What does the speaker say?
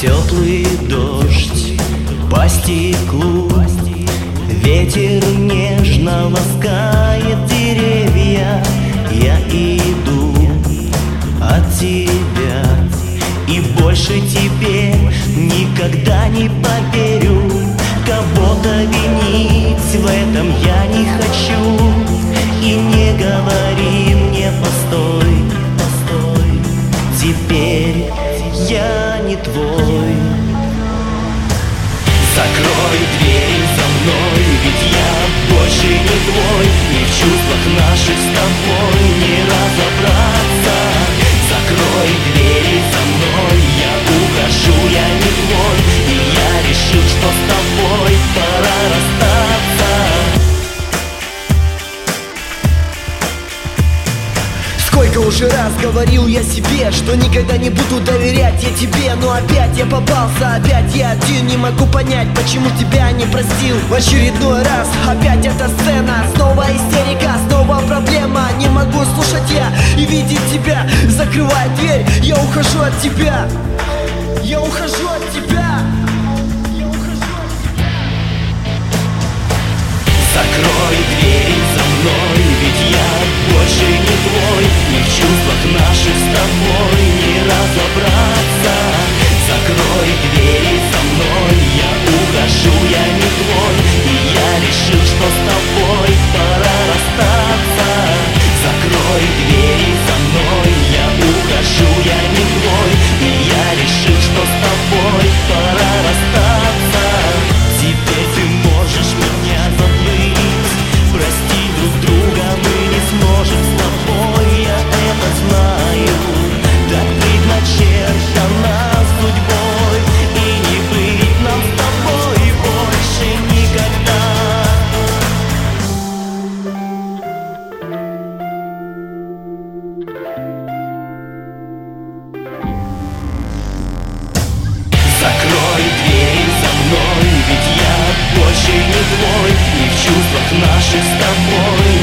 Теплый дождь по стеклу, ветер нежно ласкает деревья. Я иду от тебя и больше тебе никогда не поверю. Кого-то винить в этом я не хочу. И не говори мне постой, постой, теперь я не твой. Закрой дверь за мной, ведь я больше не твой. И в чувствах наших с тобой не разобраться. Закрой двери за мной, я ухожу, я не твой. И я решил, что с тобой пора расстаться. Сколько уже раз говорил я себе, что никогда не буду доверять я тебе. Но опять я попался, опять я один. Не могу понять, почему тебя не простил. В очередной раз опять эта сцена. Снова истерика, снова проблема. Не могу слушать я и видеть тебя. Закрывай дверь, я ухожу от тебя. Я ухожу от тебя. Закрой дверь за мной, ведь я больше не твой. И в чувствах наших с тобой не разобраться. Закрой двери за мной, я ухожу, я не твой. И я решил, что с тобой пора расстаться. Закрой двери за мной, я ухожу, я не твой. И я решил, что с тобой пора расстаться. Теперь ты можешь меня забыть. Прости друг друга, мы не сможем с тобой, я это знаю. Так предначертано судьбой, и не быть нам с тобой больше никогда. Закрой дверь за мной, ведь я больше не твой. И в чувствах наших с тобой